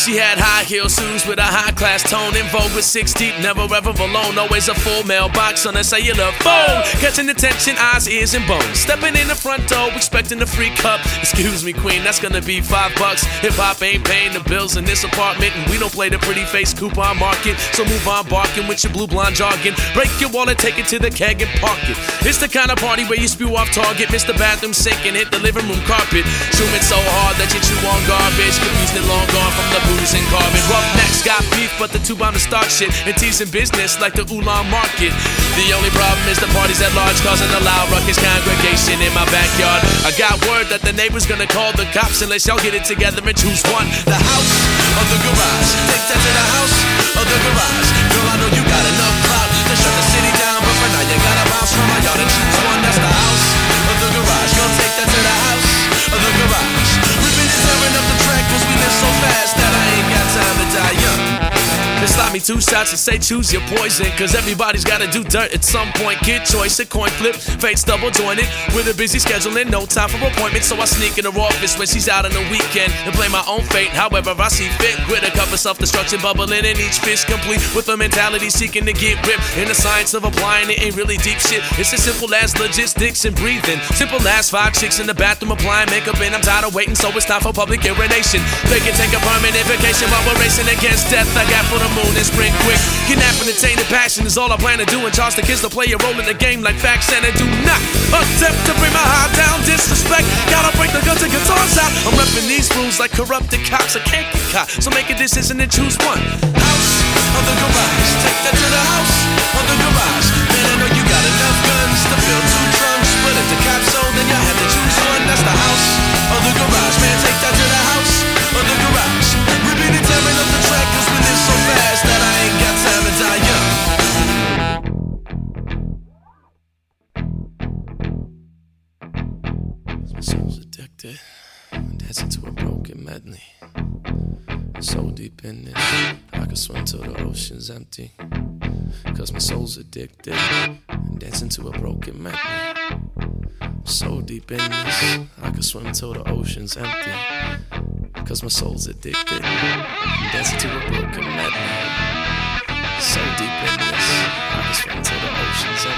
She had high heel shoes with a high class tone. In vogue with 6 deep, never ever alone. Always a full mailbox on a cellular phone. Catching attention, eyes, ears, and bones. Stepping in the front door, expecting a free cup. Excuse me, queen, that's gonna be $5. Hip hop ain't paying the bills in this apartment, and we don't play the pretty face coupon market. So move on barking with your blue blonde jargon. Break your wallet, take it to the keg and park it. It's the kind of party where you spew off target, miss the bathroom sink and hit the living room carpet. Zooming so hard that you chew on garbage, confused and long gone from the booze and carbon. Roughnecks got beef, but the two bound to start shit and teasing business like the Ulan market. The only problem is the party's at large, causing a loud ruckus congregation in my backyard. I got word that the neighbor's gonna call the cops unless y'all get it together and choose one. The house or the garage? Take that to the house or the garage? Girl, I know you got enough clout to shut the city down, but for now you gotta bounce from my yard and choose one. That's the house or the garage. Gonna take that to the house or the garage? Ripping and tearing up the track cause we live so fast that I ain't got time to die young. They slap me 2 shots and say choose your poison, cause everybody's gotta do dirt at some point. Kid choice, a coin flip, fate's double jointed. With a busy schedule and no time for appointments, so I sneak in her office when she's out on the weekend and play my own fate however I see fit. With a cup of self-destruction bubbling in each fist, complete with a mentality seeking to get ripped. In the science of applying it ain't really deep shit. It's as simple as logistics and breathing. Simple as 5 chicks in the bathroom applying makeup, and I'm tired of waiting, so it's time for public urination. They can take a permanent vacation while we're racing against death. I got for the moon and spring quick. Kidnapping and tainted passion is all I plan to do, and charge the kids to play a role in the game like facts, and I do not attempt to bring my high down. Disrespect, gotta break the guns and guitars out. I'm repping these rules like corrupted cops. I can't get caught, so make a decision and choose one. House or the garage? Take that to the house or the garage? Man, I know you got enough guns to fill 2 trunks, but if the cops sold, then you had to choose one. That's the house or the garage? Man, take that to the house or the garage? Ripping and tearing up the track cause we live so fast that I ain't got time to die young. My soul's addicted, dancing to a broken medley. So deep in this, I could swim till the ocean's empty. Cause my soul's addicted, dancing to a broken medley. So deep in this, I could swim till the ocean's empty. Cause my soul's addicted, dancing to a broken medley. So deep in this, I could swim till the ocean's empty.